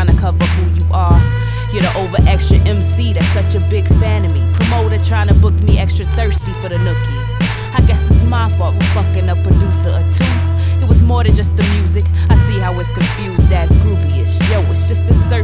trying to cover who you are. You're the over extra MC that's such a big fan of me. Promoter trying to book me extra thirsty for the nookie. I guess it's my fault for fucking a producer or two. It was more than just the music. I see how it's confused, that's groupie-ish. Yo, it's just the surface.